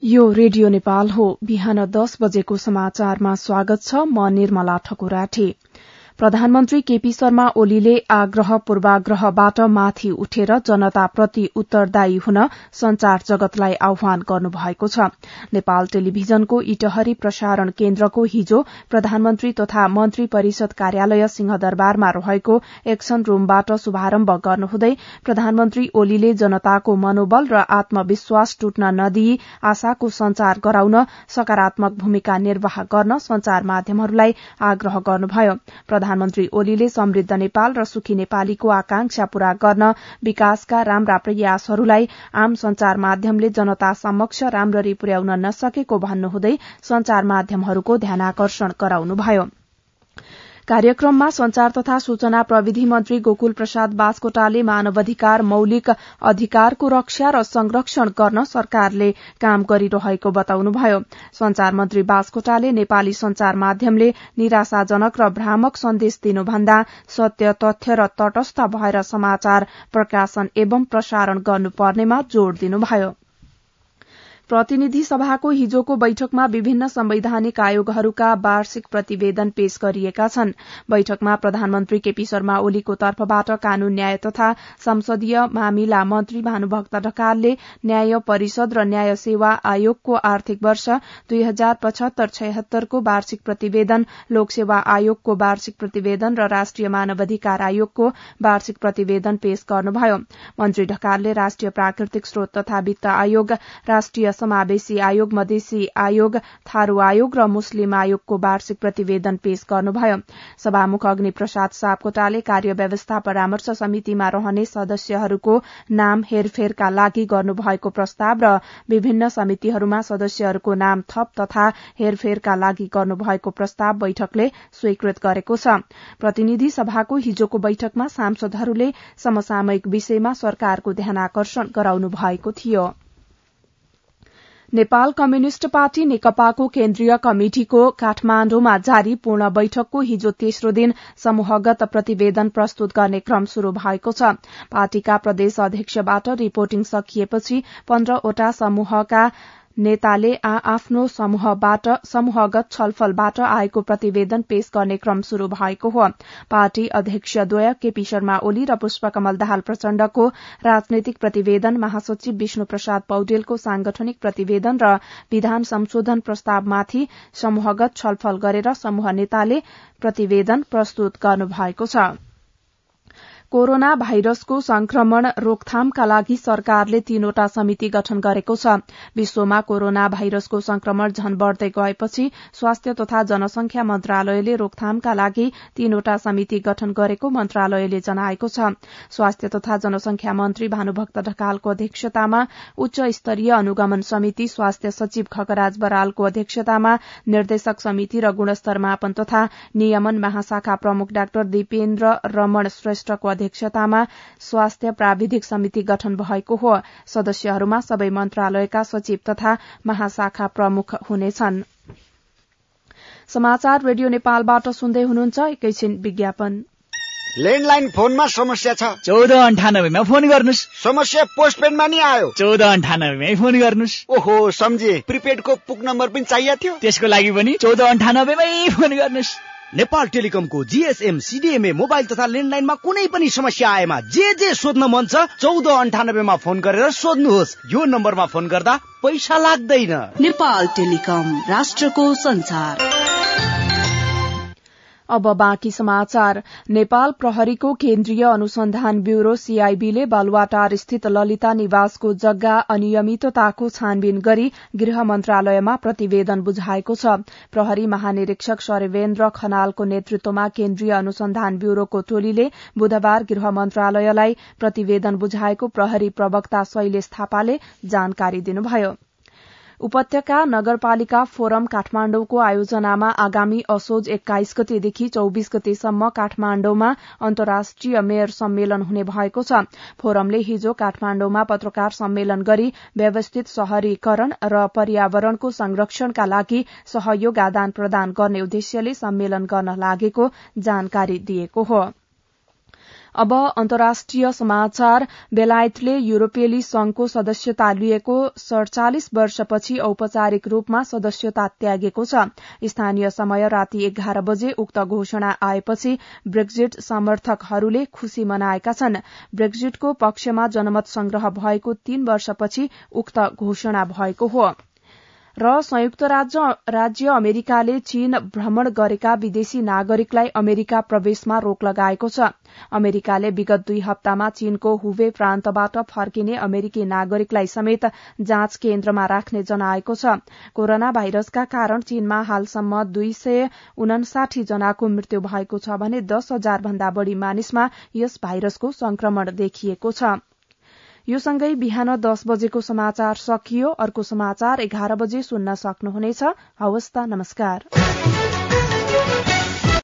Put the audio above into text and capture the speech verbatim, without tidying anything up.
यो रेडियो नेपाल हो। बिहान दस बजेको समाचारमा स्वागत छ। म निर्मला ठकुराठी। प्रधानमन्त्री केपी शर्मा ओलीले आग्रह पूर्वाग्रहबाट माथि उठेर जनताप्रति उत्तरदायी हुन संचार जगतलाई आह्वान गर्नुभएको छ। नेपाल टेलिभिजनको इटहरी प्रसारण केन्द्रको हिजो प्रधानमन्त्री तथा मन्त्री परिषद कार्यालय सिंहदरबारमा रहेको एक्सन रूमबाट शुभारम्भ गर्नुहुँदै प्रधानमन्त्री ओलीले जनताको मनोबल र आत्मविश्वास टुट्न नदिई आशाको संचार गराउन सकारात्मक भूमिका निर्वाह गर्न संचार माध्यमहरूलाई आग्रह गर्नुभयो। प्रधानमन्त्री ओलीले समृद्ध नेपाल र सुखी नेपालीको आकांक्षा पूरा गर्न विकासका राम्रा प्रयासहरूलाई आम संचार माध्यमले जनता समक्ष राम्ररी पुर्याउन नसकेको भन्नुहुँदै संचार माध्यमहरूको ध्यानाकर्षण गराउनुभयो। कार्यक्रममा संचार तथा सूचना प्रविधि मन्त्री गोकुल प्रसाद बास्कोटाले मानवाधिकार मौलिक अधिकारको रक्षा र संरक्षण गर्न सरकारले काम गरिरहेको बताउनुभयो। संचार मन्त्री बास्कोटाले नेपाली संचार माध्यमले निराशाजनक र भ्रामक सन्देश दिनुभन्दा सत्य तथ्य र तटस्थ भएर समाचार प्रकाशन एवं प्रसारण गर्नुपर्नेमा जोड़ दिनुभयो। प्रतिनिधि सभाको हिजोको बैठकमा विभिन्न संवैधानिक आयोगहरूका वार्षिक प्रतिवेदन पेश गरिएका छन्। बैठकमा प्रधानमन्त्री केपी शर्मा ओलीको तर्फबाट कानून न्याय तथा संसदीय मामिला मन्त्री भानुभक्त ढकालले न्याय परिषद र न्याय सेवा आयोगको आर्थिक वर्ष दुई हजार पचहत्तर छयहत्तरको वार्षिक प्रतिवेदन, लोकसेवा आयोगको वार्षिक प्रतिवेदन र राष्ट्रिय मानवाधिकार आयोगको वार्षिक प्रतिवेदन पेश गर्नुभयो। मन्त्री ढकालले राष्ट्रिय प्राकृतिक स्रोत तथा वित्त आयोग, राष्ट्रिय समावेशी आयोग, मधेसी आयोग, थारू आयोग र मुस्लिम आयोगको वार्षिक प्रतिवेदन पेश गर्नुभयो। सभामुख अग्नि प्रसाद सापकोटाले कार्य व्यवस्था परामर्श समितिमा रहने सदस्यहरूको नाम हेरफेरका लागि गर्नुभएको प्रस्ताव र विभिन्न समितिहरूमा सदस्यहरूको नाम थप तथा हेरफेरका लागि गर्नुभएको प्रस्ताव बैठकले स्वीकृत गरेको छ। प्रतिनिधि सभाको हिजोको बैठकमा सांसदहरूले समसामयिक विषयमा सरकारको ध्यानाकर्षण गराउनु भएको थियो। नेपाल कम्युनिष्ट पार्टी नेकपाको केन्द्रीय कमिटिको काठमाण्डुमा जारी पूर्ण बैठकको हिजो तेस्रो दिन समूहगत प्रतिवेदन प्रस्तुत गर्ने क्रम शुरू भएको छ। पार्टीका प्रदेश अध्यक्षबाट रिपोर्टिङ सकिएपछि पन्ध्रवटा समूहका नेताले आ आफ्नो समूहबाट समूहगत छलफलबाट आएको प्रतिवेदन पेश गर्ने क्रम शुरू भएको हो। पार्टी अध्यक्षद्वय केपी शर्मा ओली र पुष्पकमल दाहाल प्रचण्डको राजनैतिक प्रतिवेदन, महासचिव विष्णु प्रसाद पौडेलको सांगठनिक प्रतिवेदन र विधान संशोधन प्रस्तावमाथि समूहगत छलफल गरेर समूह नेताले प्रतिवेदन प्रस्तुत गर्नुभएको छ। कोरोना भाइरसको संक्रमण रोकथामका लागि सरकारले तीनवटा समिति गठन गरेको छ। विश्वमा कोरोना भाइरसको संक्रमण झन बढ़दै गएपछि स्वास्थ्य तथा जनसंख्या मन्त्रालयले रोकथामका लागि तीनवटा समिति गठन गरेको मन्त्रालयले जनाएको छ। स्वास्थ्य तथा जनसंख्या मन्त्री भानुभक्त ढकालको अध्यक्षतामा उच्च स्तरीय अनुगमन समिति, स्वास्थ्य सचिव खगराज बरालको अध्यक्षतामा निर्देशक समिति र गुणस्तर मापन तथा नियमन महाशाखा प्रमुख डाक्टर दीपेन्द्र रमण श्रेष्ठको अध्यक्षतामा स्वास्थ्य प्राविधिक समिति गठन भएको हो। सदस्यहरूमा सबै मन्त्रालयका सचिव तथा महाशाखा प्रमुख हुनेछन्। समाचार रेडियो नेपालबाट सुन्दै हुनुहुन्छ। एकैछिन विज्ञापन। ल्यान्डलाइन फोनमा समस्या छ, चौध अन्ठानब्बेमा फोन गर्नुस्। समस्या पोस्टपेडमा नि आयो, चौध अन्ठानब्बेमै फोन गर्नुस्। ओहो सम्झे, प्रिपेडको पुक नम्बर पनि चाहिएको थियो, त्यसको लागि पनि चौध अन्ठानब्बेमै फोन गर्नुस्। नेपाल टेलिकमको जीएसएम, सीडीएमए, मोबाइल तथा ल्यान्डलाइनमा कुनै पनि समस्या आएमा जे जे सोध्न मन छ चौध अन्ठानब्बेमा फोन गरेर सोध्नुहोस्। यो नम्बरमा फोन गर्दा पैसा लाग्दैन। नेपाल टेलिकम, राष्ट्रको संचार। अब बाँकी समाचार। नेपाल प्रहरीको केन्द्रीय अनुसन्धान ब्यूरो सीआईबीले बालुवाटार स्थित ललिता निवासको जग्गा अनियमितताको छानबिन गरी गृह मन्त्रालयमा प्रतिवेदन बुझाएको छ। प्रहरी महानिरीक्षक शर्वेन्द्र खनालको नेतृत्वमा केन्द्रीय अनुसन्धान ब्यूरोको टोलीले बुधबार गृह मन्त्रालयलाई प्रतिवेदन बुझाएको प्रहरी प्रवक्ता शैलेश थापाले जानकारी दिनुभयो। उपत्यका नगरपालिका फोरम काठमाण्डुको आयोजनामा आगामी असोज एक्काइस गतेदेखि चौबीस गतेसम्म काठमाण्डुमा अन्तर्राष्ट्रिय मेयर सम्मेलन हुने भएको छ। फोरमले हिजो काठमाण्डुमा पत्रकार सम्मेलन गरी व्यवस्थित शहरीकरण र पर्यावरणको संरक्षणका लागि सहयोग आदान प्रदान गर्ने उद्देश्यले सम्मेलन गर्न लागेको जानकारी दिएको हो। अब अन्तर्राष्ट्रिय समाचार। बेलायतले युरोपेली संघको सदस्यता लिएको सड़चालिस वर्षपछि औपचारिक रूपमा सदस्यता त्यागेको छ। स्थानीय समय राति एघार बजे उक्त घोषणा आएपछि ब्रेक्जिट समर्थकहरूले खुशी मनाएका छन्। ब्रेक्जिटको पक्षमा जनमत संग्रह भएको तीन वर्षपछि उक्त घोषणा भएको हो। र संयुक्त राज्य, राज्य अमेरिकाले चीन भ्रमण गरेका विदेशी नागरिकलाई अमेरिका प्रवेशमा रोक लगाएको छ। अमेरिकाले विगत दुई हप्तामा चीनको हुबे प्रान्तबाट फर्किने अमेरिकी नागरिकलाई समेत जाँच केन्द्रमा राख्ने जनाएको छ। कोरोना भाइरसका कारण चीनमा हालसम्म दुई सय उनासाठी जनाको मृत्यु भएको छ भने दस हजार भन्दा बढ़ी मानिसमा यस भाइरसको संक्रमण देखिएको छ। यो सँगै बिहान दस बजेको समाचार सकियो। अर्को समाचार एघार बजे सुन्न सक्नुहुनेछ। हवस् त, नमस्कार।